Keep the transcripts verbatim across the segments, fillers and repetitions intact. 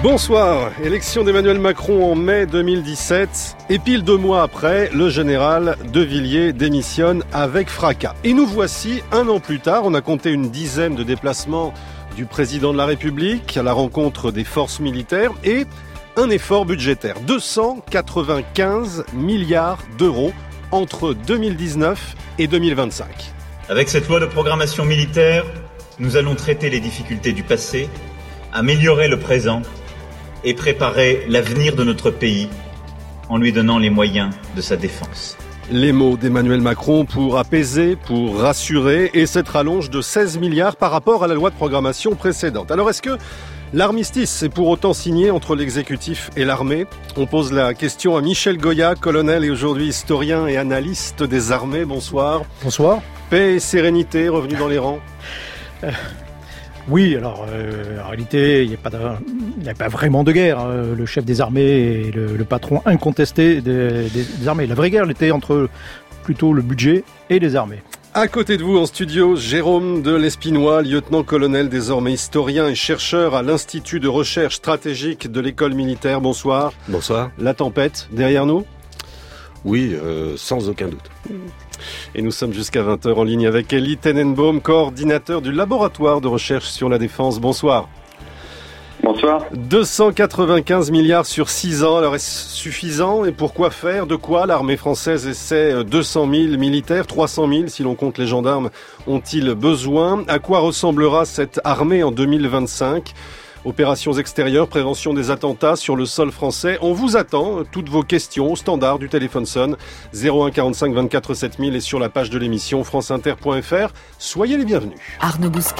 Bonsoir, élection d'Emmanuel Macron en mai deux mille dix-sept et pile deux mois après, le général de Villiers démissionne avec fracas. Et nous voici un an plus tard, on a compté une dizaine de déplacements du président de la République à la rencontre des forces militaires et un effort budgétaire, deux cent quatre-vingt-quinze milliards d'euros entre deux mille dix-neuf et deux mille vingt-cinq. Avec cette loi de programmation militaire, nous allons traiter les difficultés du passé, améliorer le présent et préparer l'avenir de notre pays en lui donnant les moyens de sa défense. Les mots d'Emmanuel Macron pour apaiser, pour rassurer, et cette rallonge de seize milliards par rapport à la loi de programmation précédente. Alors est-ce que l'armistice est pour autant signé entre l'exécutif et l'armée ? On pose la question à Michel Goya, colonel et aujourd'hui historien et analyste des armées. Bonsoir. Bonsoir. Paix et sérénité, revenu dans les rangs euh... Oui, alors euh, en réalité, il n'y a pas de, il n'y a pas vraiment de guerre. Hein. Le chef des armées est le, le patron incontesté des, des, des armées. La vraie guerre, elle était entre plutôt le budget et les armées. À côté de vous, en studio, Jérôme de Lespinois, lieutenant-colonel, désormais historien et chercheur à l'Institut de recherche stratégique de l'école militaire. Bonsoir. Bonsoir. La tempête, derrière nous ? Oui, euh, sans aucun doute. Et nous sommes jusqu'à vingt heures en ligne avec Elie Tenenbaum, coordinateur du laboratoire de recherche sur la défense. Bonsoir. Bonsoir. deux cent quatre-vingt-quinze milliards sur six ans, alors est-ce suffisant ? Et pourquoi faire ? De quoi l'armée française essaie deux cent mille militaires, trois cent mille si l'on compte les gendarmes, ont-ils besoin ? À quoi ressemblera cette armée en deux mille vingt-cinq ? Opérations extérieures, prévention des attentats sur le sol français. On vous attend, toutes vos questions au standard du téléphone sonne zéro un quarante-cinq vingt-quatre sept mille et sur la page de l'émission franceinter point f r. Soyez les bienvenus. Arnaud Bousquet,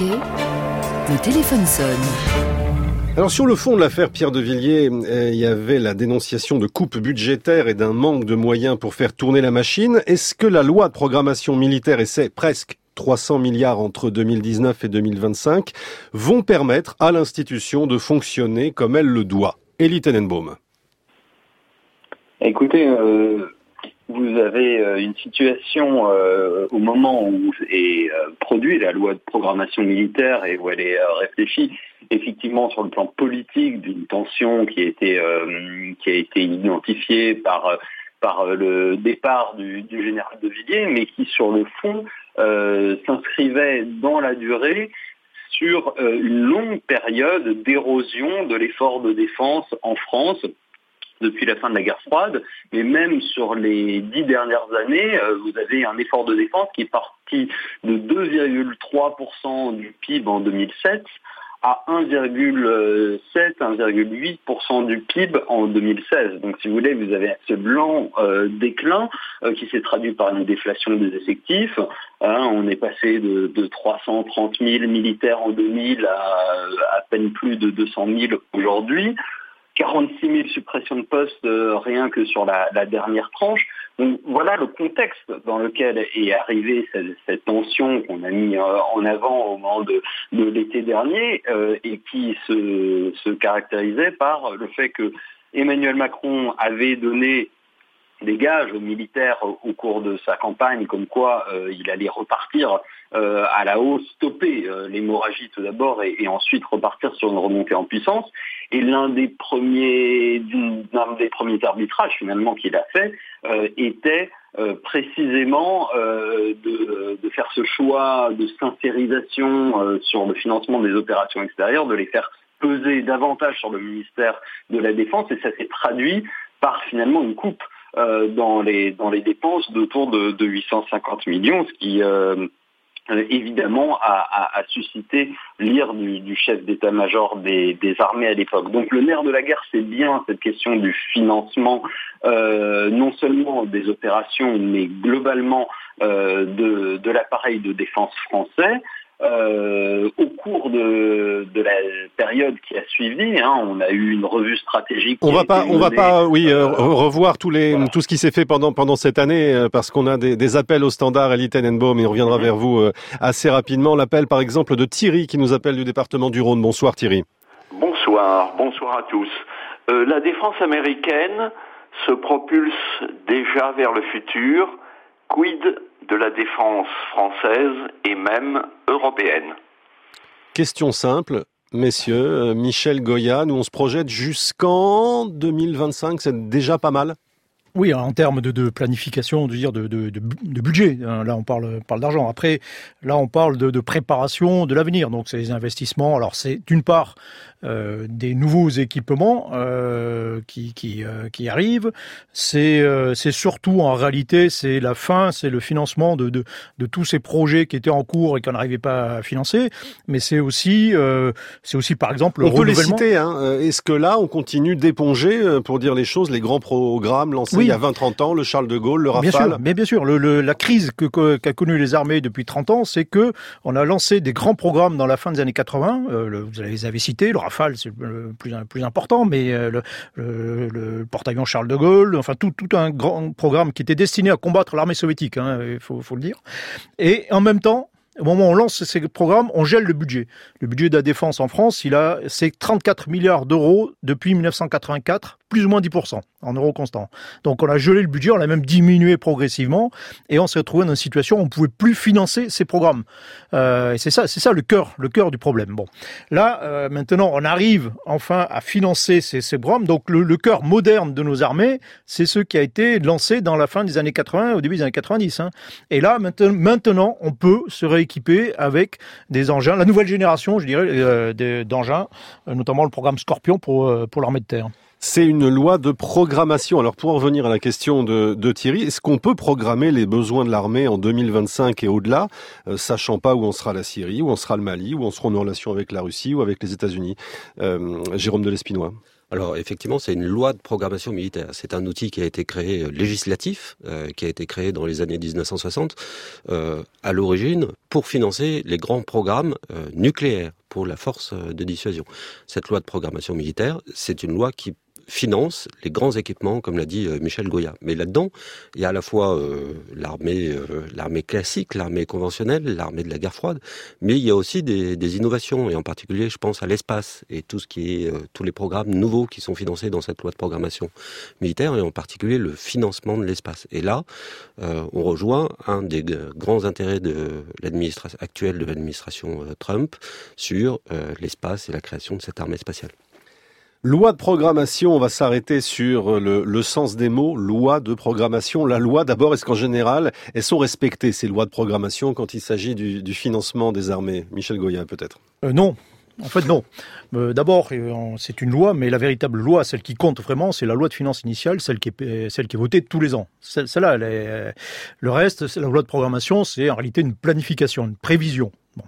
le téléphone sonne. Alors sur le fond de l'affaire Pierre de Villiers, il y avait la dénonciation de coupes budgétaires et d'un manque de moyens pour faire tourner la machine. Est-ce que la loi de programmation militaire essaie presque trois cents milliards entre deux mille dix-neuf et deux mille vingt-cinq, vont permettre à l'institution de fonctionner comme elle le doit. Elie Tenenbaum. Écoutez, euh, vous avez euh, une situation euh, au moment où est euh, produite la loi de programmation militaire et où elle est euh, réfléchie effectivement sur le plan politique d'une tension qui a été, euh, qui a été identifiée par... Euh, par le départ du, du général de Villiers, mais qui, sur le fond, euh, s'inscrivait dans la durée sur euh, une longue période d'érosion de l'effort de défense en France depuis la fin de la guerre froide, mais même sur les dix dernières années, euh, vous avez un effort de défense qui est parti de deux virgule trois pour cent du P I B en deux mille sept à un virgule sept à un virgule huit pour cent du P I B en deux mille seize. Donc si vous voulez, vous avez ce blanc euh, déclin euh, qui s'est traduit par une déflation des effectifs. Hein, on est passé de, de trois cent trente mille militaires en deux mille à à peine plus de deux cent mille aujourd'hui. quarante-six mille suppressions de postes euh, rien que sur la, la dernière tranche. Donc voilà le contexte dans lequel est arrivée cette, cette tension qu'on a mis euh, en avant au moment de, de l'été dernier euh, et qui se, se caractérisait par le fait que Emmanuel Macron avait donné des gages aux militaires au cours de sa campagne, comme quoi euh, il allait repartir euh, à la hausse, stopper euh, l'hémorragie tout d'abord et, et ensuite repartir sur une remontée en puissance. Et l'un des premiers, l'un des premiers arbitrages finalement qu'il a fait euh, était euh, précisément euh, de, de faire ce choix de sincérisation euh, sur le financement des opérations extérieures, de les faire peser davantage sur le ministère de la Défense, et ça s'est traduit par finalement une coupe euh, dans les dans les dépenses d'autour de, de huit cent cinquante millions, ce qui euh, Euh, évidemment a, a, a suscité l'ire du, du chef d'état-major des, des armées à l'époque. Donc le nerf de la guerre, c'est bien cette question du financement, euh, non seulement des opérations, mais globalement euh, de, de l'appareil de défense français. Euh, au cours de, de la période qui a suivi, hein, on a eu une revue stratégique. On va pas, on va pas, oui, euh, revoir tous les, voilà. tout ce qui s'est fait pendant pendant cette année, euh, parce qu'on a des, des appels au standard, Elie Tenenbaum, et on reviendra mmh. vers vous euh, assez rapidement. L'appel, par exemple, de Thierry qui nous appelle du département du Rhône. Bonsoir Thierry. Bonsoir, bonsoir à tous. Euh, la défense américaine se propulse déjà vers le futur. Quid de la défense française et même européenne ? Question simple, Messieurs, Michel Goya, nous on se projette jusqu'en deux mille vingt-cinq, c'est déjà pas mal. Oui, en termes de, de planification, de dire de, de, de, de budget. Là, on parle, parle d'argent. Après, là, on parle de, de préparation de l'avenir. Donc, c'est les investissements. Alors, c'est d'une part euh, des nouveaux équipements euh, qui, qui, euh, qui arrivent. C'est, euh, c'est surtout, en réalité, c'est la fin, c'est le financement de, de, de tous ces projets qui étaient en cours et qu'on n'arrivait pas à financer. Mais c'est aussi, euh, c'est aussi, par exemple, le on renouvellement. On peut les citer. Hein. Est-ce que là, on continue d'éponger, pour dire les choses, les grands programmes lancés oui. il y a vingt trente ans, le Charles de Gaulle, le Rafale? Bien sûr, mais bien sûr. Le, le, la crise que, que, qu'a connue les armées depuis trente ans, c'est que on a lancé des grands programmes dans la fin des années quatre-vingts. Euh, le, vous les avez cités, le Rafale, c'est le plus, le plus important, mais euh, le, le, le porte-avions Charles de Gaulle, enfin tout, tout un grand programme qui était destiné à combattre l'armée soviétique, hein, il faut, faut le dire. Et en même temps, au moment où on lance ces programmes, on gèle le budget. Le budget de la défense en France, il a, c'est trente-quatre milliards d'euros depuis mille neuf cent quatre-vingt-quatre, plus ou moins dix pour cent en euros constants. Donc on a gelé le budget, on l'a même diminué progressivement, et on s'est retrouvé dans une situation où on ne pouvait plus financer ces programmes. Euh, et c'est ça, c'est ça le cœur, le cœur du problème. Bon, là euh, maintenant, on arrive enfin à financer ces, ces programmes. Donc le, le cœur moderne de nos armées, c'est ce qui a été lancé dans la fin des années quatre-vingts, au début des années quatre-vingt-dix. Hein. Et là maintenant, on peut se rééquiper avec des engins, la nouvelle génération, je dirais, euh, d'engins, notamment le programme Scorpion pour pour l'armée de terre. C'est une loi de programmation. Alors pour en revenir à la question de, de Thierry, est-ce qu'on peut programmer les besoins de l'armée en deux mille vingt-cinq et au-delà, euh, sachant pas où en sera la Syrie, où en sera le Mali, où en seront nos relations avec la Russie ou avec les États-Unis? euh, Jérôme de Lespinois. Alors effectivement, c'est une loi de programmation militaire. C'est un outil qui a été créé législatif, euh, qui a été créé dans les années dix-neuf cent soixante, euh, à l'origine pour financer les grands programmes euh, nucléaires pour la force de dissuasion. Cette loi de programmation militaire, c'est une loi qui finance les grands équipements, comme l'a dit euh, Michel Goya. Mais là-dedans, il y a à la fois euh, l'armée, euh, l'armée classique, l'armée conventionnelle, l'armée de la guerre froide, mais il y a aussi des, des innovations, et en particulier, je pense à l'espace et tout ce qui est euh, tous les programmes nouveaux qui sont financés dans cette loi de programmation militaire, et en particulier le financement de l'espace. Et là, euh, on rejoint un des euh, grands intérêts de l'administration actuelle de l'administration euh, Trump sur euh, l'espace et la création de cette armée spatiale. Loi de programmation, on va s'arrêter sur le, le sens des mots. Loi de programmation. La loi, d'abord, est-ce qu'en général, elles sont respectées, ces lois de programmation, quand il s'agit du, du financement des armées? Michel Goya, peut-être. euh, Non. En fait, non. Euh, d'abord, euh, c'est une loi, mais la véritable loi, celle qui compte vraiment, c'est la loi de finances initiale, celle qui est, celle qui est votée tous les ans. Celle, celle-là, elle est, le reste, c'est la loi de programmation, c'est en réalité une planification, une prévision. Bon.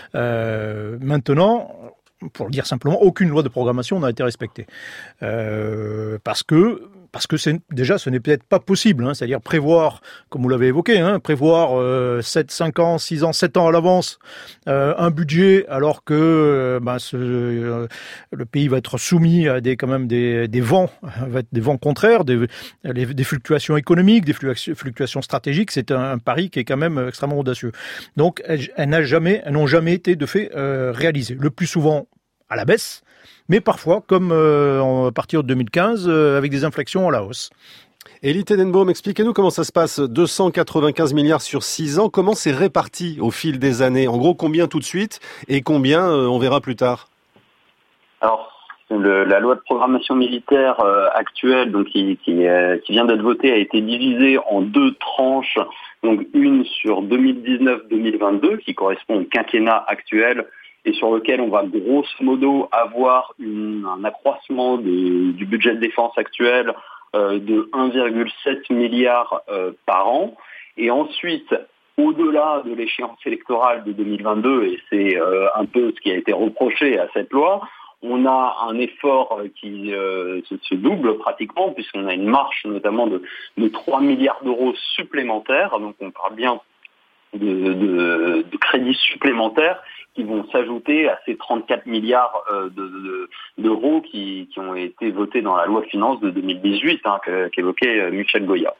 Euh, maintenant, pour le dire simplement, aucune loi de programmation n'a été respectée. Euh, parce que, parce que c'est, déjà, ce n'est peut-être pas possible. Hein, c'est-à-dire prévoir, comme vous l'avez évoqué, hein, prévoir euh, sept, cinq ans, six ans, sept ans à l'avance euh, un budget, alors que euh, ben, ce, euh, le pays va être soumis à des, quand même des, des vents, va être des vents contraires, des, des, des fluctuations économiques, des fluctuations stratégiques. C'est un, un pari qui est quand même extrêmement audacieux. Donc, elles, elles, n'a jamais, elles n'ont jamais été de fait euh, réalisées. Le plus souvent à la baisse, mais parfois, comme euh, à partir de deux mille quinze, euh, avec des inflexions à la hausse. Elie Tenenbaum, expliquez-nous comment ça se passe. deux cent quatre-vingt-quinze milliards sur six ans, comment c'est réparti au fil des années? En gros, combien tout de suite et combien euh, on verra plus tard? Alors, le, la loi de programmation militaire euh, actuelle, donc qui, qui, euh, qui vient d'être votée, a été divisée en deux tranches. Donc une sur deux mille dix-neuf deux mille vingt-deux, qui correspond au quinquennat actuel, et sur lequel on va grosso modo avoir une, un accroissement de, du budget de défense actuel euh, de un virgule sept milliard euh, par an. Et ensuite, au-delà de l'échéance électorale de deux mille vingt-deux, et c'est euh, un peu ce qui a été reproché à cette loi, on a un effort qui euh, se, se double pratiquement, puisqu'on a une marche notamment de, de trois milliards d'euros supplémentaires. Donc on parle bien de, de, de crédits supplémentaires qui vont s'ajouter à ces trente-quatre milliards euh, de, de, d'euros qui, qui ont été votés dans la loi de finances de deux mille dix-huit, hein, que, qu'évoquait Michel Goya.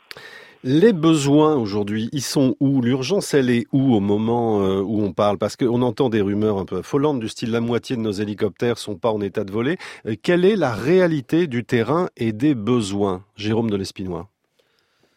Les besoins aujourd'hui, ils sont où? L'urgence, elle est où au moment euh, où on parle? Parce qu'on entend des rumeurs un peu affolantes du style la moitié de nos hélicoptères sont pas en état de voler. Euh, quelle est la réalité du terrain et des besoins? Jérôme de Lespinois.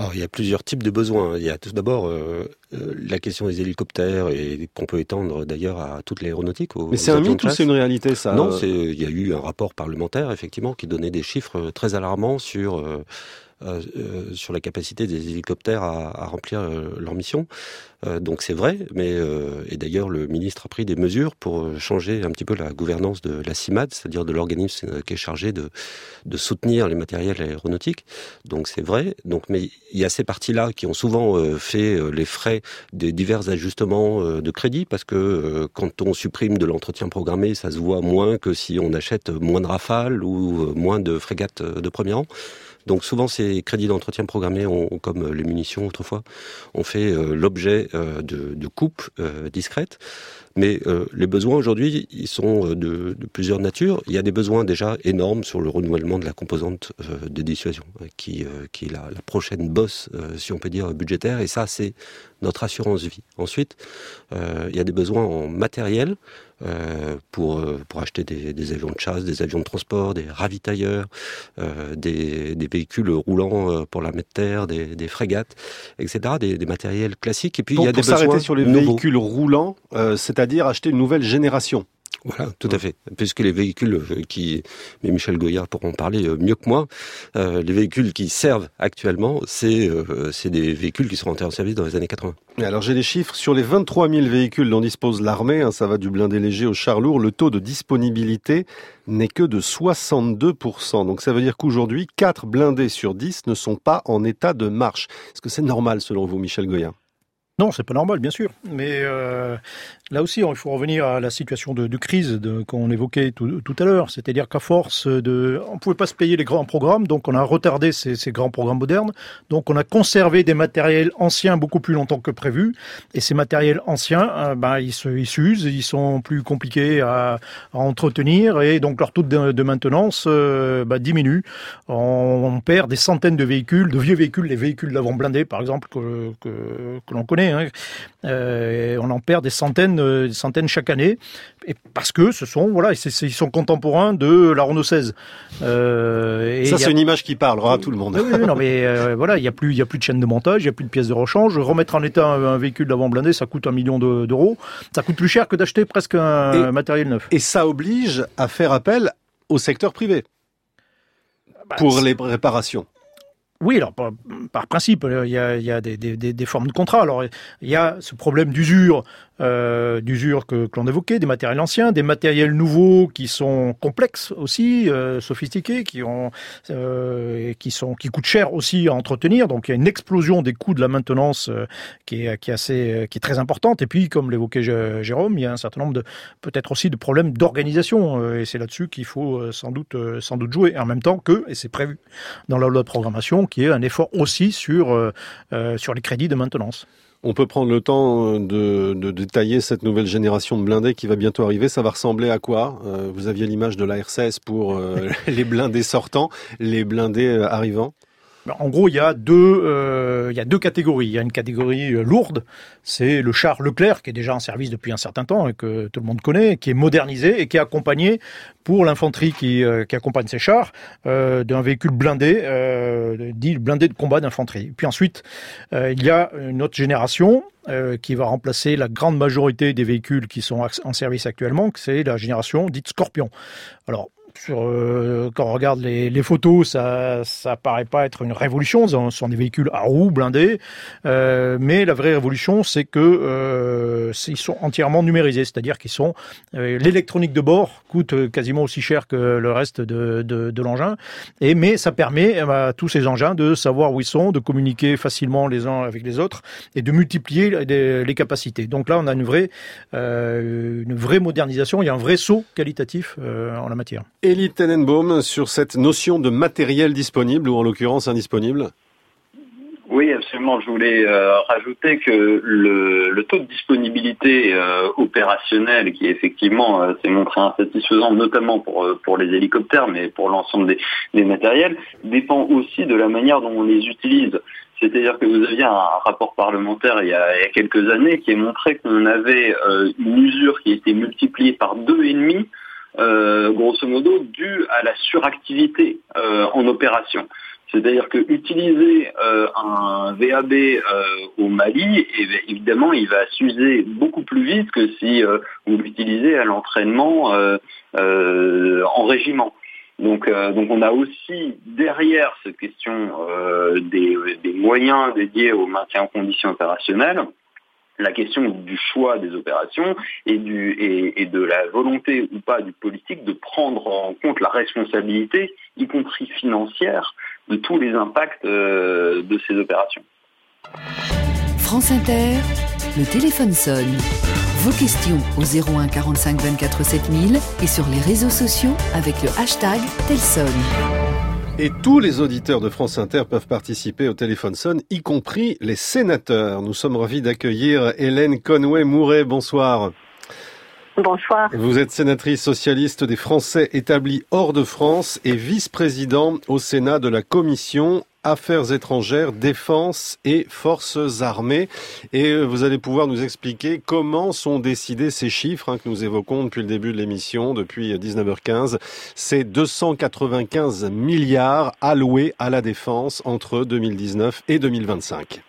Alors, il y a plusieurs types de besoins. Il y a tout d'abord euh, euh, la question des hélicoptères et qu'on peut étendre d'ailleurs à toute l'aéronautique. Mais c'est un mythe ou c'est une réalité, ça? Non, c'est, il y a eu un rapport parlementaire, effectivement, qui donnait des chiffres très alarmants sur... Euh, Euh, euh, sur la capacité des hélicoptères à, à remplir euh, leur mission. Euh, donc c'est vrai, mais euh, et d'ailleurs le ministre a pris des mesures pour changer un petit peu la gouvernance de la CIMAD, c'est-à-dire de l'organisme qui est chargé de, de soutenir les matériels aéronautiques. Donc c'est vrai. Donc mais il y a ces parties-là qui ont souvent euh, fait euh, les frais des divers ajustements euh, de crédit, parce que euh, quand on supprime de l'entretien programmé, ça se voit moins que si on achète moins de Rafale ou euh, moins de frégates de premier rang. Donc souvent ces crédits d'entretien programmés, ont, comme les munitions autrefois, ont fait euh, l'objet euh, de, de coupes euh, discrètes. Mais euh, les besoins aujourd'hui, ils sont de, de plusieurs natures. Il y a des besoins déjà énormes sur le renouvellement de la composante euh, de dissuasion, qui, euh, qui est la, la prochaine bosse, euh, si on peut dire, budgétaire. Et ça, c'est notre assurance vie. Ensuite, euh, il y a des besoins en matériel, Euh, pour, euh, pour acheter des, des avions de chasse, des avions de transport, des ravitailleurs, euh, des, des véhicules roulants euh, pour l'armée de terre, des, des frégates, et cetera, des, des matériels classiques. Et puis pour, il y a pour des besoins s'arrêter sur les nouveaux. véhicules roulants, euh, c'est-à-dire acheter une nouvelle génération. Voilà, tout à fait. Puisque les véhicules qui, mais Michel Goyard pourra en parler mieux que moi, euh, les véhicules qui servent actuellement, c'est euh, c'est des véhicules qui seront entrés en service dans les années quatre-vingts. Alors j'ai les chiffres sur les vingt-trois mille véhicules dont dispose l'armée, hein, ça va du blindé léger au char lourd, le taux de disponibilité n'est que de soixante-deux pour cent. Donc ça veut dire qu'aujourd'hui, quatre blindés sur dix ne sont pas en état de marche. Est-ce que c'est normal selon vous, Michel Goyard ? Non, c'est pas normal, bien sûr. Mais euh, là aussi, il faut revenir à la situation de, de crise de, qu'on évoquait tout, tout à l'heure. C'est-à-dire qu'à force de... On ne pouvait pas se payer les grands programmes, donc on a retardé ces, ces grands programmes modernes. Donc on a conservé des matériels anciens beaucoup plus longtemps que prévu. Et ces matériels anciens, euh, ben, ils, se, ils s'usent, ils sont plus compliqués à, à entretenir. Et donc leur taux de, de maintenance euh, ben, diminue. On, on perd des centaines de véhicules, de vieux véhicules, les véhicules d'avant blindés, par exemple, que, que, que l'on connaît. Hein. Euh, on en perd des centaines, euh, des centaines chaque année, et parce que ce sont, voilà, c'est, c'est, ils sont contemporains de la Renault seize. Euh, et Ça, c'est a... une image qui parlera à tout le monde. Oui, oui non, mais euh, voilà, il y a plus, il y a plus de chaîne de montage, il y a plus de pièces de rechange. Remettre en état un, un véhicule d'avant blindé, ça coûte un million de, d'euros. Ça coûte plus cher que d'acheter presque un et, matériel neuf. Et ça oblige à faire appel au secteur privé bah, pour c'est... les réparations. Oui, alors par, par principe, il y a, il y a des, des, des formes de contrat. Alors il y a ce problème d'usure, euh, d'usure que, que l'on évoquait, des matériels anciens, des matériels nouveaux qui sont complexes aussi, euh, sophistiqués, qui ont, euh, qui sont, qui coûtent cher aussi à entretenir. Donc il y a une explosion des coûts de la maintenance euh, qui est, qui est assez, qui est très importante. Et puis, comme l'évoquait Jérôme, il y a un certain nombre de, peut-être aussi de problèmes d'organisation. Euh, et c'est là-dessus qu'il faut euh, sans doute, euh, sans doute jouer. Et en même temps que, et c'est prévu dans la loi de programmation, qui est un effort aussi sur, euh, euh, sur les crédits de maintenance. On peut prendre le temps de, de détailler cette nouvelle génération de blindés qui va bientôt arriver. Ça va ressembler à quoi ? euh, Vous aviez l'image de la R seize pour euh, les blindés sortants, les blindés euh, arrivants. En gros, il y a deux, euh, il y a deux catégories. Il y a une catégorie lourde, c'est le char Leclerc qui est déjà en service depuis un certain temps et que tout le monde connaît, qui est modernisé et qui est accompagné pour l'infanterie qui, euh, qui accompagne ces chars euh, d'un véhicule blindé, euh, dit blindé de combat d'infanterie. Puis ensuite, euh, il y a une autre génération euh, qui va remplacer la grande majorité des véhicules qui sont en service actuellement, c'est la génération dite Scorpion. Alors Sur, euh, quand on regarde les, les photos, ça, ça paraît pas être une révolution. Ce sont des véhicules à roues blindés, euh, mais la vraie révolution, c'est que euh, c'est, ils sont entièrement numérisés, c'est-à-dire qu'ils sont euh, l'électronique de bord coûte quasiment aussi cher que le reste de, de, de l'engin, et mais ça permet à tous ces engins de savoir où ils sont, de communiquer facilement les uns avec les autres et de multiplier les, les capacités. Donc là, on a une vraie, euh, une vraie modernisation. Il y a un vrai saut qualitatif euh, en la matière. Élie Tenenbaum, sur cette notion de matériel disponible, ou en l'occurrence indisponible ? Oui, absolument. Je voulais euh, rajouter que le, le taux de disponibilité euh, opérationnelle, qui effectivement euh, s'est montré insatisfaisant, notamment pour pour les hélicoptères, mais pour l'ensemble des, des matériels, dépend aussi de la manière dont on les utilise. C'est-à-dire que vous aviez un rapport parlementaire il y a, il y a quelques années qui a montré qu'on avait euh, une usure qui était multipliée par deux et demi. Euh, grosso modo, dû à la suractivité euh, en opération. C'est-à-dire que utiliser euh, un V A B euh, au Mali, eh bien, évidemment, il va s'user beaucoup plus vite que si euh, vous l'utilisez à l'entraînement euh, euh, en régiment. Donc, euh, donc on a aussi derrière cette question euh, des, des moyens dédiés au maintien en conditions opérationnelles, la question du choix des opérations et, du, et, et de la volonté ou pas du politique de prendre en compte la responsabilité, y compris financière, de tous les impacts euh, de ces opérations. France Inter, le téléphone sonne. Vos questions au zéro un quarante-cinq vingt-quatre sept mille et sur les réseaux sociaux avec le hashtag Telson. Et tous les auditeurs de France Inter peuvent participer au téléphone sonne, y compris les sénateurs. Nous sommes ravis d'accueillir Hélène Conway-Mouret. Bonsoir. Bonsoir. Vous êtes sénatrice socialiste des Français établis hors de France et vice-président au Sénat de la Commission Affaires étrangères, défense et forces armées. Et vous allez pouvoir nous expliquer comment sont décidés ces chiffres hein, que nous évoquons depuis le début de l'émission, depuis dix-neuf heures quinze. C'est deux cent quatre-vingt-quinze milliards alloués à la défense entre deux mille dix-neuf et deux mille vingt-cinq.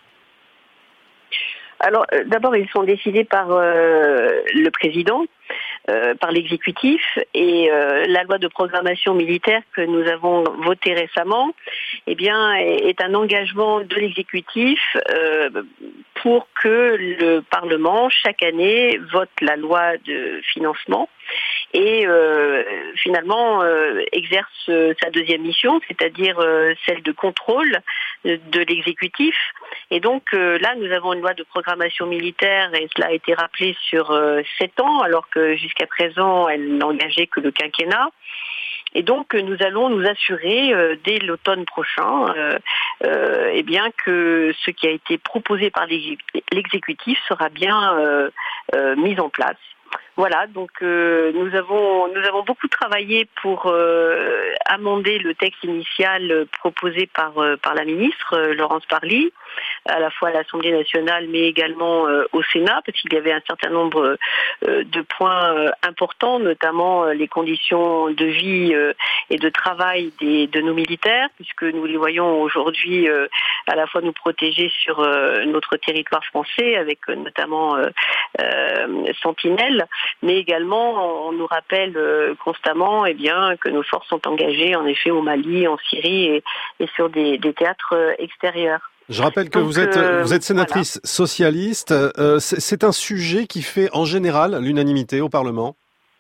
Alors, euh, d'abord, ils sont décidés par euh, le président, euh, par l'exécutif, et euh, la loi de programmation militaire que nous avons votée récemment, eh bien, est, est un engagement de l'exécutif euh, pour que le Parlement, chaque année, vote la loi de financement et euh, finalement euh, exerce euh, sa deuxième mission, c'est-à-dire euh, celle de contrôle de, de l'exécutif. Et donc euh, là, nous avons une loi de programmation militaire et cela a été rappelé sur euh, sept ans, alors que jusqu'à présent, elle n'engageait que le quinquennat. Et donc, nous allons nous assurer euh, dès l'automne prochain, euh, euh, eh bien que ce qui a été proposé par l'exécutif sera bien euh, euh, mis en place. Voilà, donc euh, nous avons nous avons beaucoup travaillé pour euh, amender le texte initial proposé par euh, par la ministre euh, Laurence Parly, à la fois à l'Assemblée nationale mais également euh, au Sénat, parce qu'il y avait un certain nombre euh, de points euh, importants, notamment euh, les conditions de vie euh, et de travail des de nos militaires, puisque nous les voyons aujourd'hui euh, à la fois nous protéger sur euh, notre territoire français, avec euh, notamment euh, euh, Sentinelle. Mais également, on nous rappelle euh, constamment eh bien, que nos forces sont engagées, en effet, au Mali, en Syrie et, et sur des, des théâtres euh, extérieurs. Je rappelle que Donc, vous êtes, euh, vous êtes sénatrice voilà. socialiste. Euh, c'est, c'est un sujet qui fait en général l'unanimité au Parlement.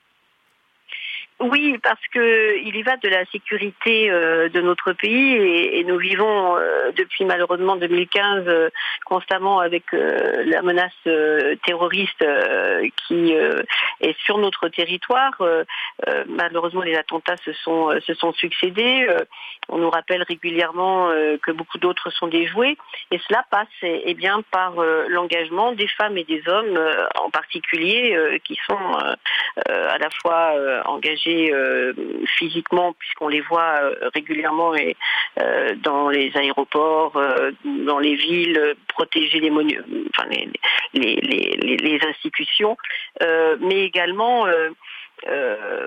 Oui, parce que il y va de la sécurité euh, de notre pays et, et nous vivons euh, depuis malheureusement deux mille quinze euh, constamment avec euh, la menace euh, terroriste euh, qui euh, est sur notre territoire. Euh, euh, malheureusement, les attentats se sont euh, se sont succédés. Euh, on nous rappelle régulièrement euh, que beaucoup d'autres sont déjoués, et cela passe eh, eh bien par euh, l'engagement des femmes et des hommes, euh, en particulier, euh, qui sont euh, euh, à la fois euh, engagés Euh, physiquement, puisqu'on les voit euh, régulièrement et, euh, dans les aéroports, euh, dans les villes, euh, protéger les, monu- enfin, les, les, les, les, les institutions, euh, mais également euh, euh,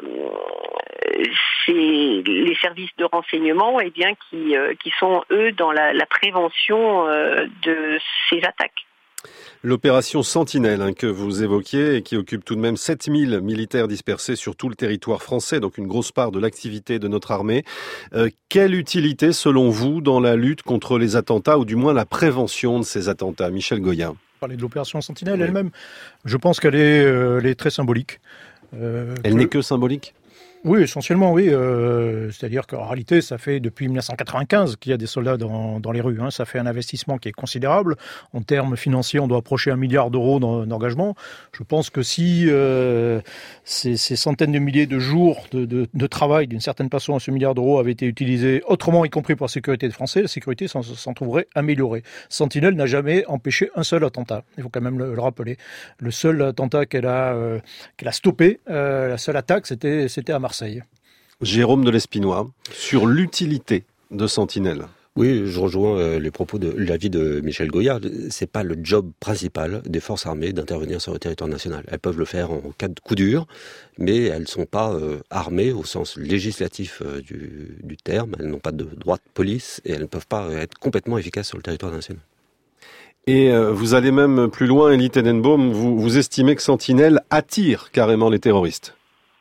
c'est les services de renseignement eh bien, qui, euh, qui sont, eux, dans la, la prévention euh, de ces attaques. L'opération Sentinelle hein, que vous évoquiez et qui occupe tout de même sept mille militaires dispersés sur tout le territoire français, donc une grosse part de l'activité de notre armée. Euh, quelle utilité, selon vous, dans la lutte contre les attentats, ou du moins la prévention de ces attentats? Michel Goya. Parler de l'opération Sentinelle oui. elle-même, je pense qu'elle est, euh, elle est très symbolique. Euh, elle que... n'est que symbolique? Oui, essentiellement, oui. Euh, c'est-à-dire qu'en réalité, ça fait depuis dix-neuf cent quatre-vingt-quinze qu'il y a des soldats dans, dans les rues. Hein. Ça fait un investissement qui est considérable. En termes financiers, on doit approcher un milliard d'euros d'engagement. Je pense que si euh, ces, ces centaines de milliers de jours de, de, de travail, d'une certaine façon, ce milliard d'euros avait été utilisé autrement, y compris pour la sécurité des Français, la sécurité s'en, s'en trouverait améliorée. Sentinelle n'a jamais empêché un seul attentat. Il faut quand même le, le rappeler. Le seul attentat qu'elle a, euh, qu'elle a stoppé, euh, la seule attaque, c'était, c'était à Marseille. Jérôme de l'Espinois, sur l'utilité de Sentinelle. Oui, je rejoins euh, les propos de l'avis de Michel Goyard. C'est pas le job principal des forces armées d'intervenir sur le territoire national. Elles peuvent le faire en cas de coup dur, mais elles sont pas euh, armées au sens législatif euh, du, du terme. Elles n'ont pas de droit de police et elles ne peuvent pas être complètement efficaces sur le territoire national. Et euh, vous allez même plus loin, Elie Tenenbaum, vous, vous estimez que Sentinelle attire carrément les terroristes?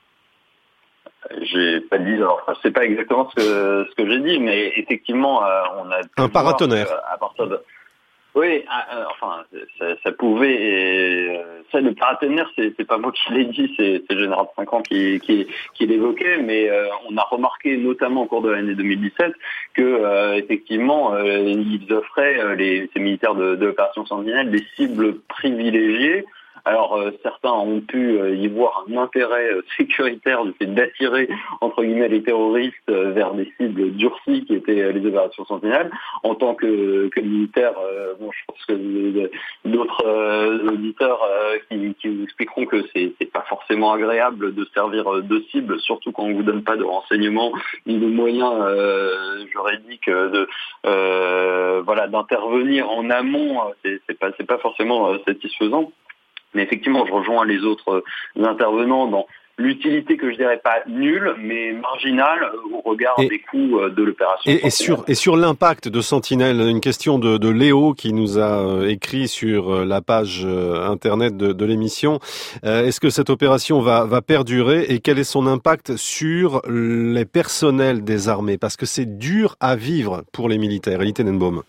J'ai pas dit, alors enfin, c'est pas exactement ce que ce que j'ai dit, mais effectivement, euh, on a un paratonnerre. À partir de, oui, euh, enfin, ça, ça pouvait. Et, euh, ça, le paratonnerre, c'est, c'est pas moi qui l'ai dit, c'est, c'est le général Trinquant qui qui qui l'évoquait, mais euh, on a remarqué notamment au cours de l'année deux mille dix-sept que euh, effectivement, euh, ils offraient euh, les ces militaires de, de l'opération Sentinelle des cibles privilégiées. Alors euh, certains ont pu euh, y voir un intérêt euh, sécuritaire du fait d'attirer entre guillemets les terroristes euh, vers des cibles durcies qui étaient euh, les opérations Sentinelle. En tant que, que militaire, euh, bon, je pense que euh, d'autres euh, auditeurs euh, qui, qui vous expliqueront que c'est, c'est pas forcément agréable de servir euh, de cible, surtout quand on vous donne pas de renseignements ni de moyens euh, juridiques de euh, voilà d'intervenir en amont. C'est, c'est pas c'est pas forcément euh, satisfaisant. Mais effectivement, je rejoins les autres intervenants dans l'utilité que je dirais pas nulle, mais marginale au regard et, des coûts de l'opération. Et, et sur et sur l'impact de Sentinelle, une question de, de Léo qui nous a écrit sur la page internet de, de l'émission. Euh, est-ce que cette opération va va perdurer et quel est son impact sur les personnels des armées? Parce que c'est dur à vivre pour les militaires. Elie Tenenbaum.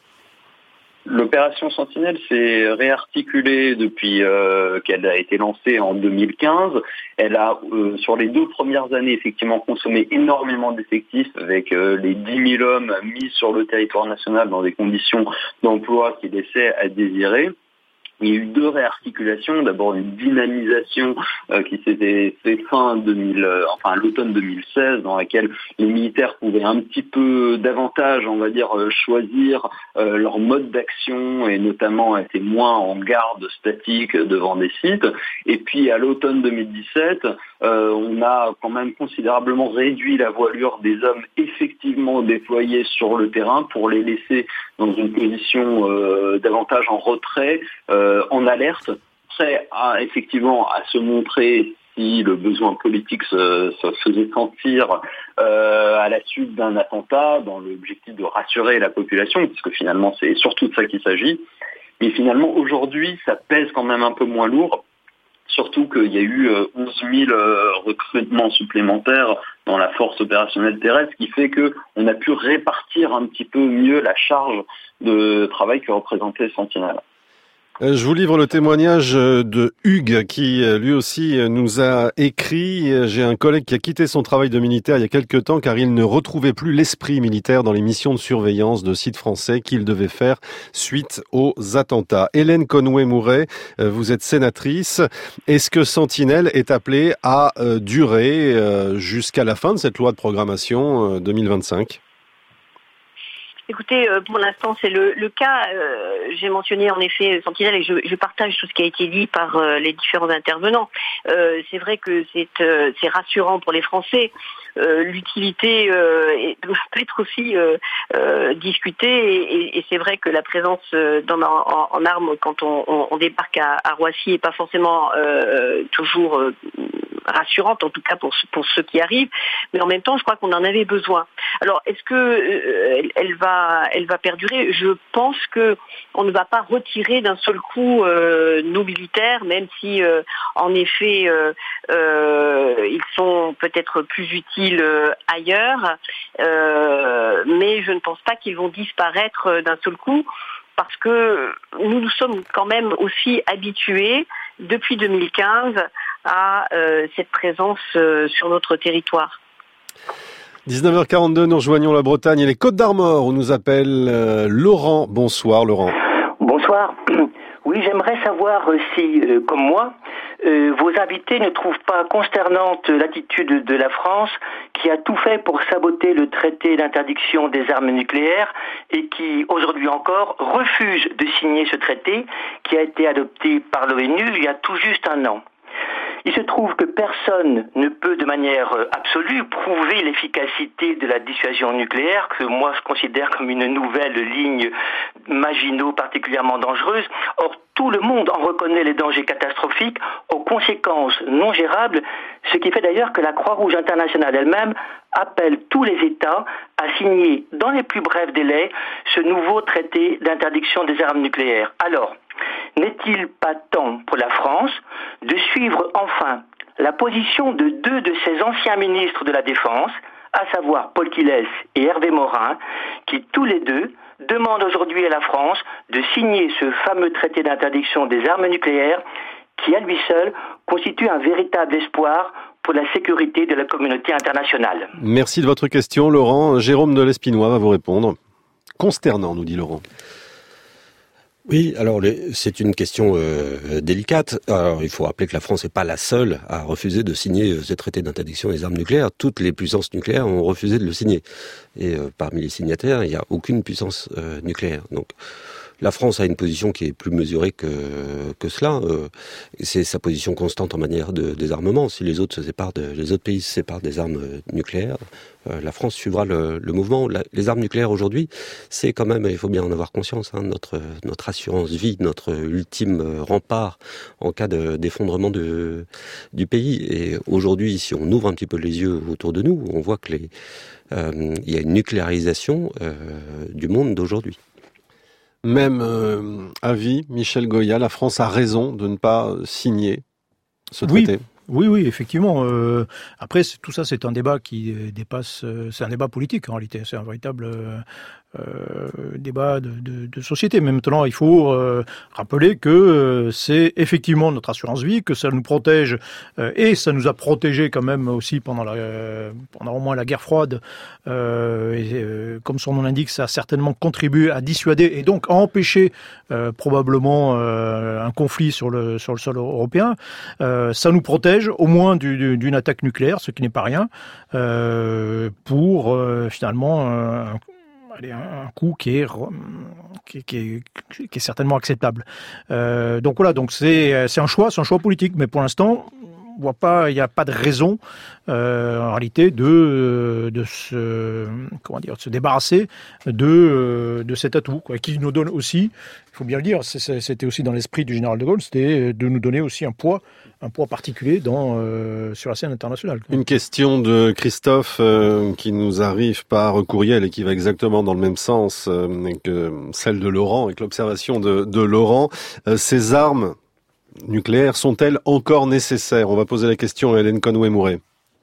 L'opération Sentinelle s'est réarticulée depuis euh, qu'elle a été lancée en deux mille quinze. Elle a, euh, sur les deux premières années, effectivement consommé énormément d'effectifs avec euh, les dix mille hommes mis sur le territoire national dans des conditions d'emploi qui laissaient à désirer. Il y a eu deux réarticulations. D'abord une dynamisation euh, qui s'était fait fin deux mille, euh, enfin à l'automne deux mille seize, dans laquelle les militaires pouvaient un petit peu davantage, on va dire, euh, choisir euh, leur mode d'action et notamment étaient moins en garde statique devant des sites. Et puis à l'automne deux mille dix-sept, euh, on a quand même considérablement réduit la voilure des hommes effectivement déployés sur le terrain pour les laisser dans une position euh, davantage en retrait. Euh, en alerte, prêt à effectivement à se montrer si le besoin politique se, se faisait sentir euh, à la suite d'un attentat, dans l'objectif de rassurer la population, puisque finalement c'est surtout de ça qu'il s'agit. Mais finalement aujourd'hui, ça pèse quand même un peu moins lourd, surtout qu'il y a eu onze mille recrutements supplémentaires dans la force opérationnelle terrestre, ce qui fait qu'on a pu répartir un petit peu mieux la charge de travail que représentait Sentinelle. Je vous livre le témoignage de Hugues qui lui aussi nous a écrit. J'ai un collègue qui a quitté son travail de militaire il y a quelque temps car il ne retrouvait plus l'esprit militaire dans les missions de surveillance de sites français qu'il devait faire suite aux attentats. Hélène Conway-Mouret, vous êtes sénatrice. Est-ce que Sentinelle est appelée à durer jusqu'à la fin de cette loi de programmation deux mille vingt-cinq ? Écoutez, pour l'instant, c'est le, le cas. Euh, j'ai mentionné en effet Sentinelle et je, je partage tout ce qui a été dit par euh, les différents intervenants. Euh, c'est vrai que c'est, euh, c'est rassurant pour les Français. Euh, l'utilité euh, est, peut être aussi euh, euh, discutée et, et, et c'est vrai que la présence euh, dans, en, en armes quand on, on, on débarque à, à Roissy est pas forcément euh, toujours euh, rassurante, en tout cas pour, pour ceux qui arrivent, mais en même temps, je crois qu'on en avait besoin. Alors, est-ce que euh, elle, elle va, elle va perdurer ? Je pense que on ne va pas retirer d'un seul coup euh, nos militaires, même si, euh, en effet, euh, euh, ils sont peut-être plus utiles euh, ailleurs, euh, mais je ne pense pas qu'ils vont disparaître euh, d'un seul coup, parce que nous nous sommes quand même aussi habitués depuis deux mille quinze à euh, cette présence euh, sur notre territoire. dix-neuf heures quarante-deux, nous rejoignons la Bretagne et les Côtes-d'Armor où nous appelle euh, Laurent. Bonsoir Laurent. Bonsoir. Oui, j'aimerais savoir si, euh, comme moi, euh, vos invités ne trouvent pas consternante l'attitude de la France qui a tout fait pour saboter le traité d'interdiction des armes nucléaires et qui, aujourd'hui encore, refuse de signer ce traité qui a été adopté par l'ONU il y a tout juste un an. Il se trouve que personne ne peut de manière absolue prouver l'efficacité de la dissuasion nucléaire, que moi je considère comme une nouvelle ligne Maginot particulièrement dangereuse. Or, tout le monde en reconnaît les dangers catastrophiques aux conséquences non gérables, ce qui fait d'ailleurs que la Croix-Rouge internationale elle-même appelle tous les États à signer dans les plus brefs délais ce nouveau traité d'interdiction des armes nucléaires. Alors, n'est-il pas temps pour la France de suivre enfin la position de deux de ses anciens ministres de la Défense, à savoir Paul Quillès et Hervé Morin, qui tous les deux demande aujourd'hui à la France de signer ce fameux traité d'interdiction des armes nucléaires qui, à lui seul, constitue un véritable espoir pour la sécurité de la communauté internationale. Merci de votre question, Laurent. Jérôme de l'Espinois va vous répondre. Consternant, nous dit Laurent. Oui, alors les, c'est une question euh, délicate. Alors, il faut rappeler que la France n'est pas la seule à refuser de signer euh, ce traité d'interdiction des armes nucléaires. Toutes les puissances nucléaires ont refusé de le signer. Et euh, parmi les signataires, il n'y a aucune puissance euh, nucléaire. Donc, la France a une position qui est plus mesurée que, que cela. Euh, c'est sa position constante en matière de désarmement. Si les autres se séparent de, les autres pays se séparent des armes nucléaires, euh, la France suivra le, le mouvement. La, les armes nucléaires aujourd'hui, c'est quand même, il faut bien en avoir conscience, hein, notre, notre assurance vie, notre ultime rempart en cas de, d'effondrement de, du pays. Et aujourd'hui, si on ouvre un petit peu les yeux autour de nous, on voit que les, euh, il y a une nucléarisation euh, du monde d'aujourd'hui. Même euh, avis, Michel Goya, la France a raison de ne pas signer ce traité. Oui, oui, oui, effectivement. Euh, après, tout ça, c'est un débat qui dépasse. Euh, c'est un débat politique en réalité. C'est un véritable euh, euh, débat de, de, de société. Mais maintenant, il faut euh, rappeler que euh, c'est effectivement notre assurance vie, que ça nous protège euh, et ça nous a protégés quand même aussi pendant la, euh, pendant au moins la guerre froide. Euh, et, euh, comme son nom l'indique, ça a certainement contribué à dissuader et donc à empêcher euh, probablement euh, un conflit sur le sur le sol européen. Euh, ça nous protège au moins du, du, d'une attaque nucléaire, ce qui n'est pas rien, euh, pour euh, finalement euh, un, allez, un coût qui est, qui, qui est, qui est certainement acceptable. Euh, donc voilà, donc c'est, c'est un choix, c'est un choix politique, mais pour l'instant, on voit pas, il n'y a pas de raison euh, en réalité de de se comment dire de se débarrasser de de cet atout quoi, qui nous donne aussi, il faut bien le dire, c'est, c'était aussi dans l'esprit du général de Gaulle, c'était de nous donner aussi un poids un poids particulier dans euh, sur la scène internationale. Une question de Christophe euh, qui nous arrive par courriel et qui va exactement dans le même sens euh, que celle de Laurent, avec l'observation de, de Laurent. Euh, ces armes nucléaires sont-elles encore nécessaires ? On va poser la question à Hélène Conway-Mouret.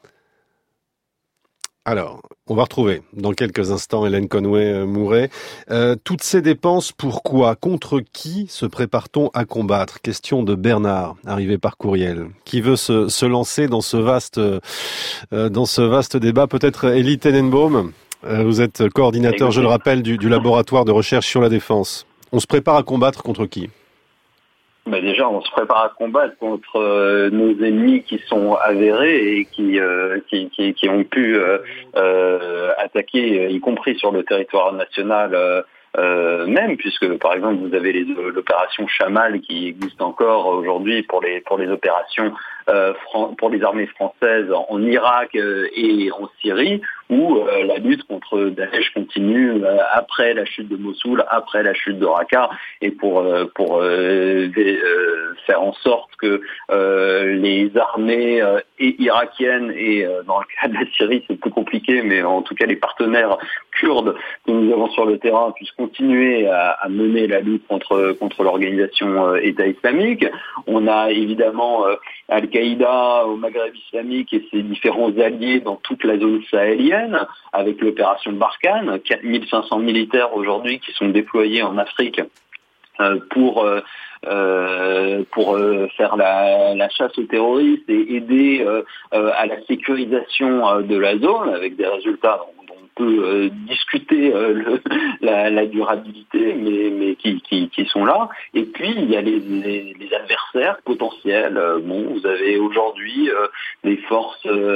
Alors, on va retrouver dans quelques instants Hélène Conway-Mouret. Euh, toutes ces dépenses, pourquoi ? Contre qui se prépare-t-on à combattre ? Question de Bernard, arrivé par courriel, qui veut se, se lancer dans ce vaste, euh, dans ce vaste débat. Peut-être Elie Tenenbaum, euh, vous êtes coordinateur, je le rappelle, du, du laboratoire de recherche sur la défense. On se prépare à combattre contre qui ? Bah déjà, on se prépare à combattre contre euh, nos ennemis qui sont avérés et qui euh, qui, qui, qui ont pu euh, euh, attaquer, y compris sur le territoire national euh, euh, même, puisque par exemple vous avez les, l'opération Chamal qui existe encore aujourd'hui pour les pour les opérations euh, fran- pour les armées françaises en, en Irak euh, et en Syrie, où euh, la lutte contre Daesh continue euh, après la chute de Mossoul, après la chute de Raqqa, et pour euh, pour euh, des, euh, faire en sorte que euh, les armées euh, et irakiennes et euh, dans le cas de la Syrie c'est plus compliqué, mais en tout cas les partenaires kurdes que nous avons sur le terrain puissent continuer à, à mener la lutte contre contre l'organisation euh, État islamique. On a évidemment euh, Al-Qaïda au Maghreb islamique et ses différents alliés dans toute la zone sahélienne, avec l'opération Barkhane, quatre mille cinq cents militaires aujourd'hui qui sont déployés en Afrique euh, pour euh, euh, pour euh, faire la, la chasse aux terroristes et aider euh, euh, à la sécurisation euh, de la zone, avec des résultats dont, dont on peut euh, discuter euh, le, la, la durabilité, mais, mais qui, qui, qui sont là. Et puis il y a les, les, les adversaires potentiels. Bon, vous avez aujourd'hui euh, les forces euh,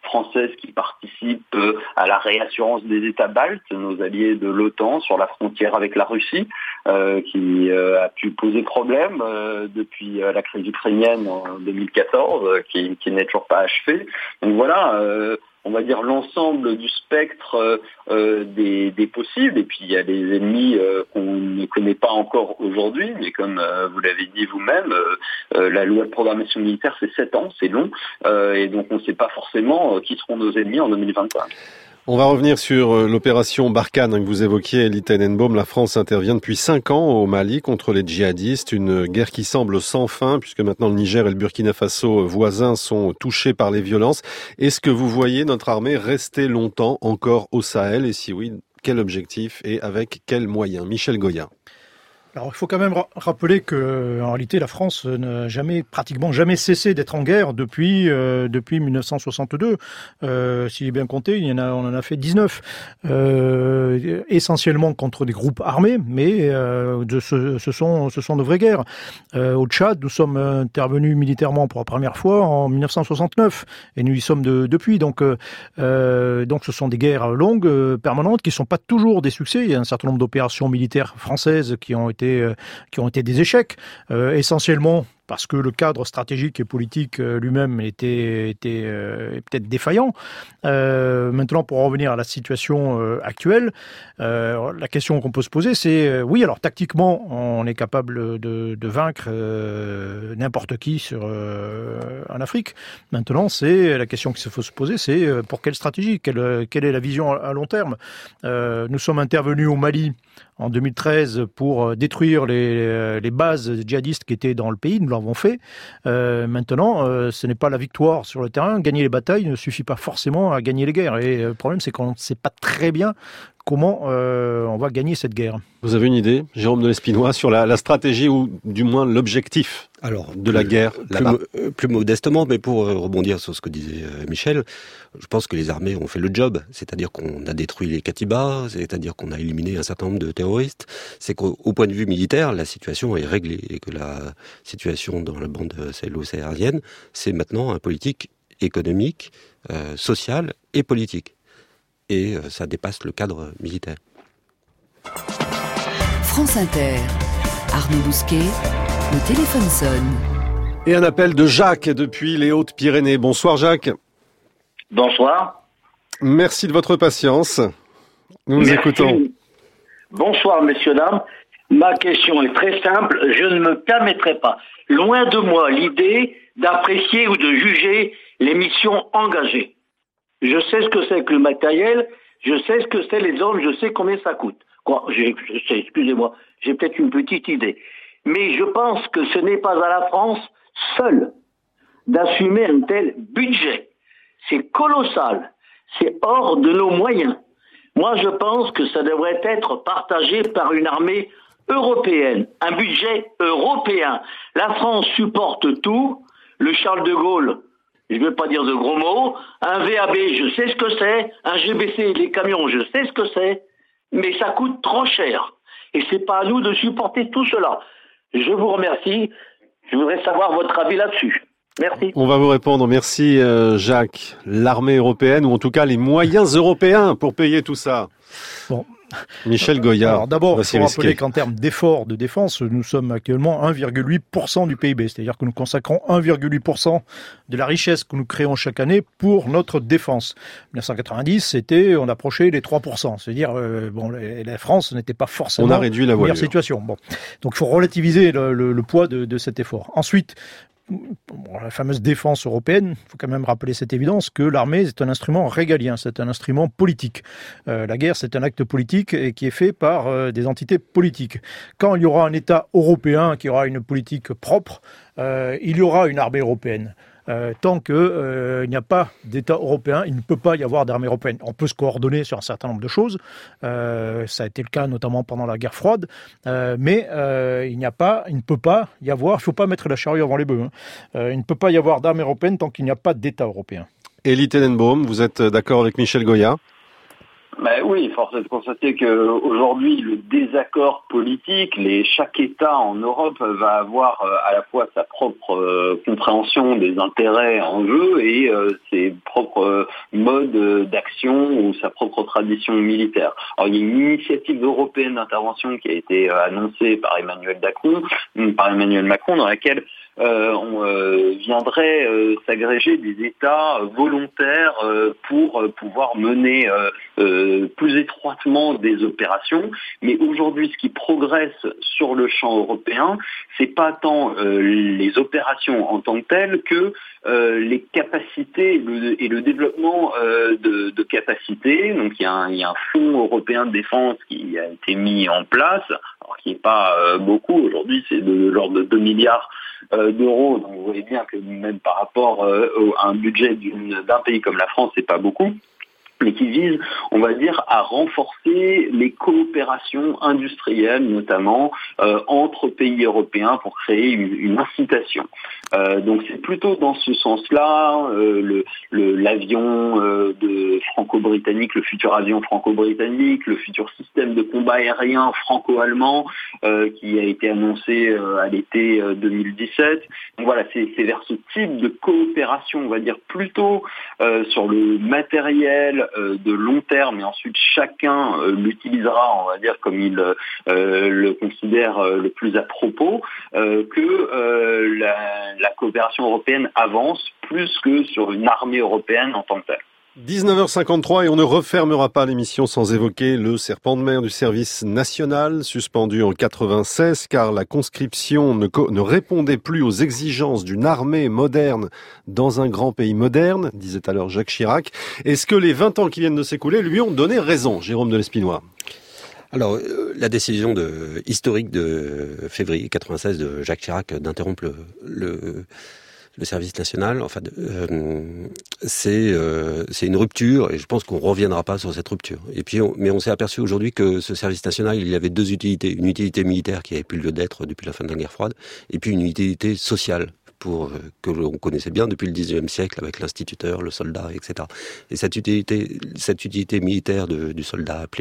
française qui participe euh, à la réassurance des États baltes, nos alliés de l'OTAN sur la frontière avec la Russie, euh, qui euh, a pu poser problème euh, depuis euh, la crise ukrainienne en deux mille quatorze, euh, qui, qui n'est toujours pas achevée. Donc voilà, euh, on va dire l'ensemble du spectre euh, des, des possibles. Et puis il y a des ennemis euh, qu'on ne connaît pas encore aujourd'hui, mais comme euh, vous l'avez dit vous-même, euh, euh, la loi de programmation militaire c'est sept ans, c'est long, euh, et donc on ne sait pas forcément euh, qui seront nos ennemis en deux mille vingt-cinq. On va revenir sur l'opération Barkhane que vous évoquiez, Elie Tenenbaum. La France intervient depuis cinq ans au Mali contre les djihadistes, une guerre qui semble sans fin puisque maintenant le Niger et le Burkina Faso voisins sont touchés par les violences. Est-ce que vous voyez notre armée rester longtemps encore au Sahel et si oui, quel objectif et avec quels moyens? Michel Goya. Alors, il faut quand même ra- rappeler que, en réalité, la France n'a jamais, pratiquement jamais cessé d'être en guerre depuis euh, depuis mille neuf cent soixante-deux. Euh, si j'ai bien compté, il y en a, on en a fait dix-neuf, euh, essentiellement contre des groupes armés, mais euh, de ce, ce sont ce sont de vraies guerres. Euh, au Tchad, nous sommes intervenus militairement pour la première fois en mille neuf cent soixante-neuf, et nous y sommes de, depuis. Donc, euh, donc, ce sont des guerres longues, euh, permanentes, qui ne sont pas toujours des succès. Il y a un certain nombre d'opérations militaires françaises qui ont été qui ont été des échecs, euh, essentiellement parce que le cadre stratégique et politique euh, lui-même était, était euh, peut-être défaillant. Euh, maintenant, pour revenir à la situation euh, actuelle, euh, la question qu'on peut se poser, c'est euh, oui, alors tactiquement, on est capable de, de vaincre euh, n'importe qui sur, euh, en Afrique. Maintenant, c'est la question qu'il faut se poser, c'est euh, pour quelle stratégie, quelle, quelle est la vision à, à long terme. Euh, nous sommes intervenus au Mali en deux mille treize pour détruire les, les bases djihadistes qui étaient dans le pays. Nous l'avons fait. Euh, maintenant, euh, ce n'est pas la victoire sur le terrain. Gagner les batailles ne suffit pas forcément à gagner les guerres. Et le problème, c'est qu'on ne sait pas très bien comment euh, on va gagner cette guerre. Vous avez une idée, Jérôme de l'Espinois, sur la, la stratégie ou du moins l'objectif Alors, de la plus, guerre là-bas plus, plus modestement, mais pour rebondir sur ce que disait Michel, je pense que les armées ont fait le job, c'est-à-dire qu'on a détruit les Katibas, c'est-à-dire qu'on a éliminé un certain nombre de terroristes. C'est qu'au au point de vue militaire, la situation est réglée et que la situation dans la bande sahélo-saharienne, c'est maintenant un politique économique, euh, social et politique. Et euh, ça dépasse le cadre militaire. France Inter, Arnaud Bousquet, le téléphone sonne. Et un appel de Jacques depuis les Hautes-Pyrénées. Bonsoir Jacques. Bonsoir. Merci de votre patience. Nous vous Merci. écoutons. Bonsoir messieurs, dames. Ma question est très simple. Je ne me permettrai pas, loin de moi, l'idée d'apprécier ou de juger les missions engagées. Je sais ce que c'est que le matériel, je sais ce que c'est les hommes, je sais combien ça coûte. Quoi, j'ai, je sais, excusez-moi, j'ai peut-être une petite idée. Mais je pense que ce n'est pas à la France seule d'assumer un tel budget. C'est colossal. C'est hors de nos moyens. Moi, je pense que ça devrait être partagé par une armée européenne, un budget européen. La France supporte tout. Le Charles de Gaulle, je ne vais pas dire de gros mots, un V A B, je sais ce que c'est, un G B C, les camions, je sais ce que c'est, mais ça coûte trop cher. Et c'est pas à nous de supporter tout cela. Je vous remercie. Je voudrais savoir votre avis là-dessus. Merci. On va vous répondre. Merci euh, Jacques. L'armée européenne, ou en tout cas les moyens européens pour payer tout ça. Bon. Michel Goya. Alors d'abord, il faut risqué. rappeler qu'en termes d'efforts de défense, nous sommes actuellement un virgule huit pour cent du P I B. C'est-à-dire que nous consacrons un virgule huit pour cent de la richesse que nous créons chaque année pour notre défense. mille neuf cent quatre-vingt-dix, c'était, on approchait les trois pour cent. C'est-à-dire, euh, bon, la France n'était pas forcément on a réduit la meilleure voilure. situation. Bon. Donc il faut relativiser le, le, le poids de, de cet effort. Ensuite, Bon, la fameuse défense européenne, il faut quand même rappeler cette évidence que l'armée est un instrument régalien, c'est un instrument politique. Euh, la guerre, c'est un acte politique et qui est fait par euh, des entités politiques. Quand il y aura un État européen qui aura une politique propre, euh, il y aura une armée européenne. Euh, tant qu'il euh, n'y a pas d'État européen, il ne peut pas y avoir d'armée européenne. On peut se coordonner sur un certain nombre de choses. Euh, ça a été le cas notamment pendant la guerre froide. Euh, mais euh, il n'y a pas, il ne peut pas y avoir, il ne faut pas mettre la charrue avant les bœufs. Hein. Euh, il ne peut pas y avoir d'armée européenne tant qu'il n'y a pas d'État européen. Elie Tenenbaum, vous êtes d'accord avec Michel Goya ? Ben oui, force est de constater qu'aujourd'hui, le désaccord politique, les, chaque État en Europe va avoir euh, à la fois sa propre euh, compréhension des intérêts en jeu et euh, ses propres euh, modes d'action ou sa propre tradition militaire. Alors, il y a une initiative européenne d'intervention qui a été euh, annoncée par Emmanuel Macron, par Emmanuel Macron, dans laquelle Euh, on euh, viendrait euh, s'agréger des États volontaires euh, pour euh, pouvoir mener euh, euh, plus étroitement des opérations. Mais aujourd'hui, ce qui progresse sur le champ européen, c'est pas tant euh, les opérations en tant que telles que euh, les capacités le, et le développement euh, de, de capacités. Donc il y, a un, il y a un fonds européen de défense qui a été mis en place, alors qui n'est pas euh, beaucoup aujourd'hui, c'est de, de l'ordre de deux milliards Euh, d'euros. Donc vous voyez bien que même par rapport euh, à un budget d'une, d'un pays comme la France, c'est pas beaucoup, mais qui vise, on va dire, à renforcer les coopérations industrielles, notamment euh, entre pays européens pour créer une, une incitation. Euh, donc c'est plutôt dans ce sens-là, euh, le, le, l'avion euh, de franco-britannique, le futur avion franco-britannique, le futur système de combat aérien franco-allemand euh, qui a été annoncé euh, à l'été euh, deux mille dix-sept. Donc voilà, c'est, c'est vers ce type de coopération, on va dire, plutôt euh, sur le matériel de long terme, et ensuite chacun euh, l'utilisera, on va dire, comme il euh, le considère euh, le plus à propos, euh, que euh, la, la coopération européenne avance plus que sur une armée européenne en tant que telle. dix-neuf heures cinquante-trois et on ne refermera pas l'émission sans évoquer le serpent de mer du service national, suspendu en quatre-vingt-seize, car la conscription ne, co- ne répondait plus aux exigences d'une armée moderne dans un grand pays moderne, disait alors Jacques Chirac. Est-ce que les vingt ans qui viennent de s'écouler lui ont donné raison, Jérôme de Lespinois? Alors, euh, la décision de, historique de février quatre-vingt-seize de Jacques Chirac d'interrompre le... le le service national, enfin, euh, c'est euh, c'est une rupture et je pense qu'on reviendra pas sur cette rupture. Et puis, on, mais on s'est aperçu aujourd'hui que ce service national, il y avait deux utilités, une utilité militaire qui avait plus lieu d'être depuis la fin de la guerre froide, et puis une utilité sociale pour euh, que l'on connaissait bien depuis le dix-neuvième siècle avec l'instituteur, le soldat, et cetera. Et cette utilité, cette utilité militaire de, du soldat appelé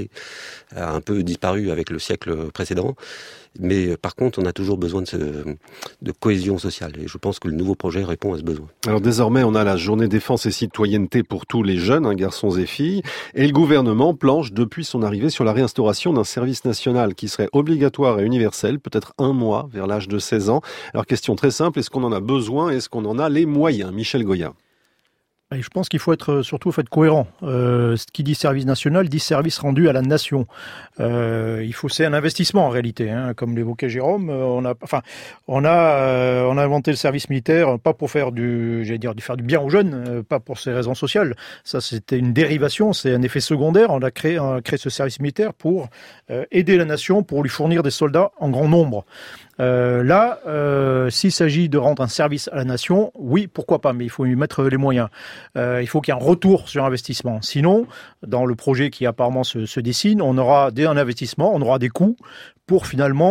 a un peu disparu avec le siècle précédent. Mais par contre, on a toujours besoin de, ce, de cohésion sociale. Et je pense que le nouveau projet répond à ce besoin. Alors désormais, on a la journée défense et citoyenneté pour tous les jeunes, hein, garçons et filles. Et le gouvernement planche depuis son arrivée sur la réinstauration d'un service national qui serait obligatoire et universel, peut-être un mois vers l'âge de seize ans. Alors question très simple, est-ce qu'on en a besoin? Est-ce qu'on en a les moyens? Michel Goya. Et je pense qu'il faut être surtout faut être cohérent. Euh, ce qui dit service national dit service rendu à la nation. Euh, il faut c'est un investissement en réalité, hein, comme l'évoquait Jérôme. On a, enfin, on a, euh, on a inventé le service militaire pas pour faire du, j'allais dire, du faire du bien aux jeunes, euh, pas pour ces raisons sociales. Ça, c'était une dérivation, c'est un effet secondaire. On a créé, on a créé ce service militaire pour euh, aider la nation, pour lui fournir des soldats en grand nombre. Euh, là, euh, s'il s'agit de rendre un service à la nation, oui, pourquoi pas, mais il faut y mettre les moyens. Euh, il faut qu'il y ait un retour sur investissement. Sinon, dans le projet qui apparemment se, se dessine, on aura des, un investissement, on aura des coûts pour finalement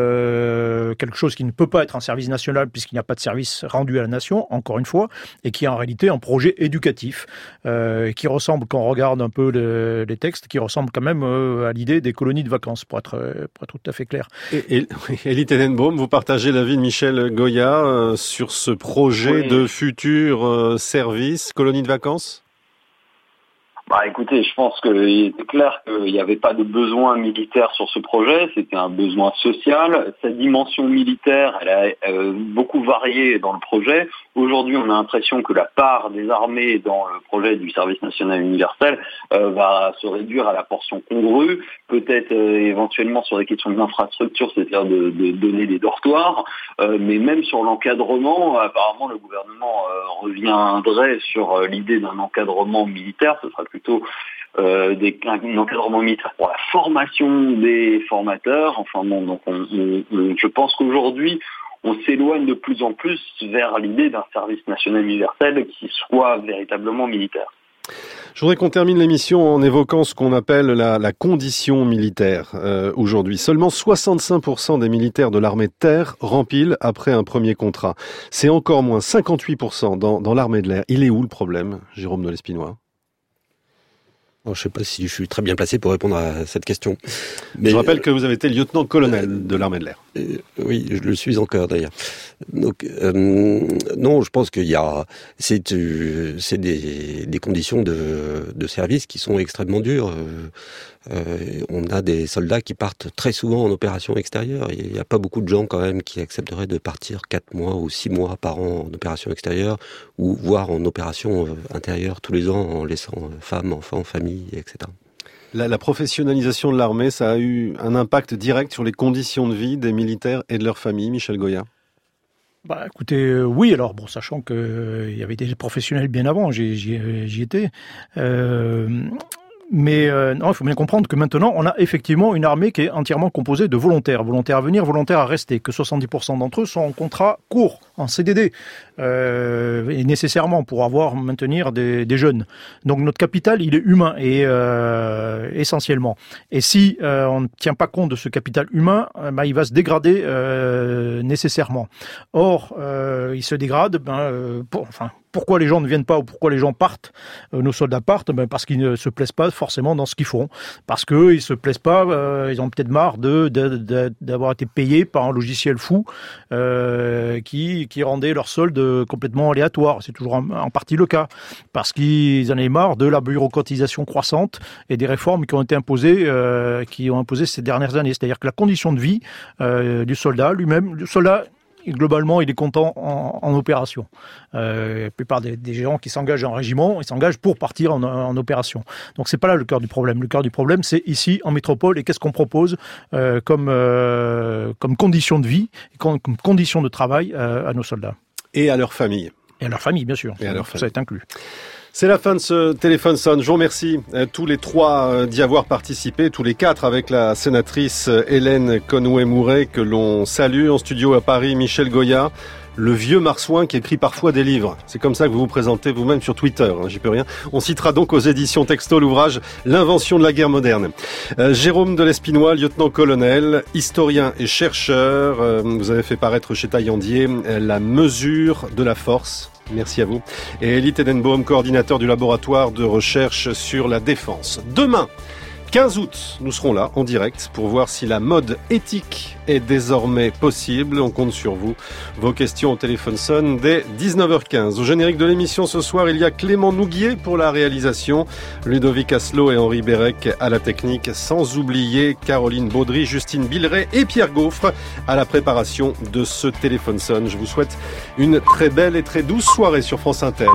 euh, quelque chose qui ne peut pas être un service national puisqu'il n'y a pas de service rendu à la nation, encore une fois, et qui est en réalité un projet éducatif, euh, qui ressemble, quand on regarde un peu le, les textes, qui ressemble quand même euh, à l'idée des colonies de vacances, pour être, pour être tout à fait clair. Et, et, Elie Tenenbaum, vous partagez l'avis de Michel Goya euh, sur ce projet oui. de futur euh, service, colonie de vacances? Bah écoutez, je pense qu'il était clair qu'il n'y avait pas de besoin militaire sur ce projet, c'était un besoin social. Sa dimension militaire, elle a euh, beaucoup varié dans le projet. Aujourd'hui, on a l'impression que la part des armées dans le projet du service national universel euh, va se réduire à la portion congrue, peut-être euh, éventuellement sur des questions d'infrastructure, c'est-à-dire de, de donner des dortoirs, euh, mais même sur l'encadrement, apparemment le gouvernement euh, reviendrait sur euh, l'idée d'un encadrement militaire, ce sera plutôt euh, des, un encadrement militaire pour la formation des formateurs. Enfin bon, donc on, on, on, je pense qu'aujourd'hui, on s'éloigne de plus en plus vers l'idée d'un service national universel qui soit véritablement militaire. Je voudrais qu'on termine l'émission en évoquant ce qu'on appelle la, la condition militaire euh, aujourd'hui. Seulement soixante-cinq pour cent des militaires de l'armée de terre rempilent après un premier contrat. C'est encore moins cinquante-huit pour cent dans, dans l'armée de l'air. Il est où le problème, Jérôme de Lespinois? Alors, je ne sais pas si je suis très bien placé pour répondre à cette question. Mais je rappelle que vous avez été lieutenant-colonel de l'armée de l'air. Euh, oui, je le suis encore d'ailleurs. Donc euh, non, je pense qu'il y a, c'est, euh, c'est des, des conditions de, de service qui sont extrêmement dures. Euh, euh, on a des soldats qui partent très souvent en opération extérieure. Il n'y a pas beaucoup de gens quand même qui accepteraient de partir quatre mois ou six mois par an en opération extérieure, ou voire en opération intérieure tous les ans en laissant femmes, enfants, famille, et cetera. La, la professionnalisation de l'armée, ça a eu un impact direct sur les conditions de vie des militaires et de leurs familles, Michel Goya? Bah, écoutez, euh, oui, alors, bon, sachant qu'il euh, y avait des professionnels bien avant, j'y, j'y, j'y étais. Euh, Mais euh, non, il faut bien comprendre que maintenant, on a effectivement une armée qui est entièrement composée de volontaires. Volontaires à venir, volontaires à rester. Que soixante-dix pour cent d'entre eux sont en contrat court, en C D D, euh, et nécessairement pour avoir, maintenir des, des jeunes. Donc notre capital, il est humain, et euh, essentiellement. Et si euh, on ne tient pas compte de ce capital humain, euh, bah, il va se dégrader euh, nécessairement. Or, euh, il se dégrade, ben, euh, pour, enfin... Pourquoi les gens ne viennent pas ou pourquoi les gens partent, euh, nos soldats partent, ben parce qu'ils ne se plaisent pas forcément dans ce qu'ils font. Parce qu'ils ne se plaisent pas, euh, ils ont peut-être marre de, de, de, d'avoir été payés par un logiciel fou euh, qui, qui rendait leur solde complètement aléatoire. C'est toujours en, en partie le cas. Parce qu'ils en avaient marre de la bureaucratisation croissante et des réformes qui ont été imposées, euh, qui ont imposé ces dernières années. C'est-à-dire que la condition de vie euh, du soldat lui-même, le soldat, globalement, il est content en, en opération. Euh, la plupart des, des gens qui s'engagent en régiment, ils s'engagent pour partir en, en opération. Donc c'est pas là le cœur du problème. Le cœur du problème, c'est ici, en métropole, et qu'est-ce qu'on propose euh, comme, euh, comme condition de vie, comme, comme condition de travail euh, à nos soldats. Et à leurs familles. Et à leurs familles, bien sûr. Et à leur ça est inclus. C'est la fin de ce téléphone sonne. Je vous remercie euh, tous les trois euh, d'y avoir participé, tous les quatre avec la sénatrice euh, Hélène Conway-Mouret que l'on salue en studio à Paris, Michel Goya, le vieux marsouin qui écrit parfois des livres. C'est comme ça que vous vous présentez vous-même sur Twitter, hein, j'y peux rien. On citera donc aux éditions Texto l'ouvrage L'invention de la guerre moderne. Euh, Jérôme de l'Espinois, lieutenant-colonel, historien et chercheur. Euh, vous avez fait paraître chez Taillandier euh, La mesure de la force. Merci à vous. Et Elie Tenenbaum, coordinateur du laboratoire de recherche sur la défense. Demain, quinze août, nous serons là en direct pour voir si la mode éthique est désormais possible. On compte sur vous. Vos questions au téléphone sonne dès dix-neuf heures quinze. Au générique de l'émission ce soir, il y a Clément Nouguier pour la réalisation, Ludovic Asselot et Henri Bérec à la technique, sans oublier Caroline Baudry, Justine Billeret et Pierre Gaufre à la préparation de ce téléphone sonne. Je vous souhaite une très belle et très douce soirée sur France Inter.